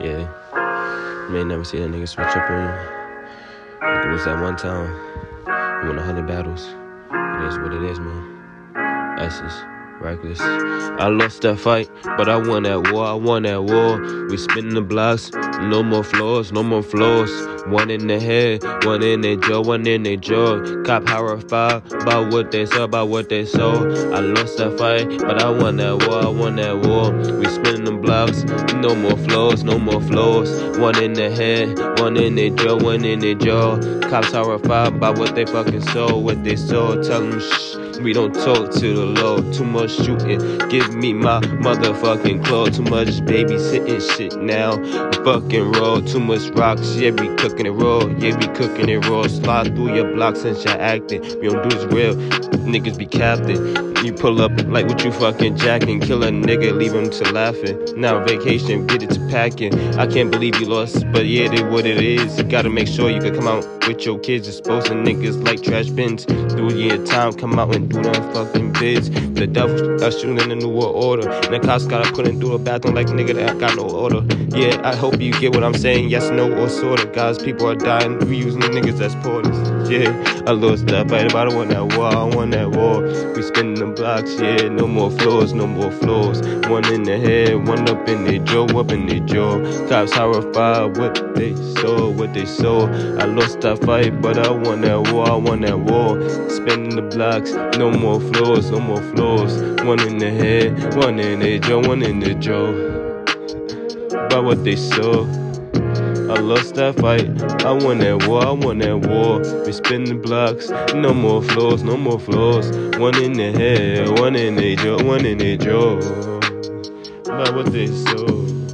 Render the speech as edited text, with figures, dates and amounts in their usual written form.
Yeah. You may never see that nigga switch up on you. Like it was that one time. He won 100 battles. It is what it is, man. Essence. Reckless. I lost that fight, but I won that war. I won that war. We spinning the blocks, no more floors, no more floors. One in the head, one in their jaw, one in their jaw. Cop horrified about what they saw, about what they saw. I lost that fight, but I won that war. I won that war. We spinning the blocks, no more floors, no more floors. One in the head, one in their jaw, one in their jaw. Cops horrified about what they fucking saw, what they saw. Tell them shh. We don't talk to the law. Too much shooting, give me my motherfucking claw. Too much babysitting shit now. Fucking raw, too much rocks. Yeah, we cooking it raw. Yeah, we cooking it raw. Slide through your block since you're acting. We don't do this real. Niggas be captain. You pull up like what you fucking jacking. Kill a nigga, leave him to laughing. Now vacation, get it to packing. I can't believe you lost, but yeah, it what it is. You gotta make sure you can come out with your kids. Exposing niggas like trash bins. Do your time, come out and do them fucking bids. The devil got shooting in the New World Order. And the cops gotta put in through the bathroom like nigga that got no order. Yeah, I hope you get what I'm saying. Yes, no, or sorta. Guys, people are dying. We using niggas as porters. Yeah, I lost that fight, but I won that war. I won that war. We spinning the blocks, yeah. No more floors, no more floors. One in the head, one up in their jaw, up in their jaw. Cops horrified what they saw, what they saw. I lost that fight, but I won that war. I won that war. Spinning the blocks, no more floors, no more floors. One in the head, one in their jaw, one in their jaw. By what they saw. I lost that fight, I won that war, I won that war. We spin the blocks, no more floors, no more floors. One in the head, one in their jaw, one in their jaw. By what they saw.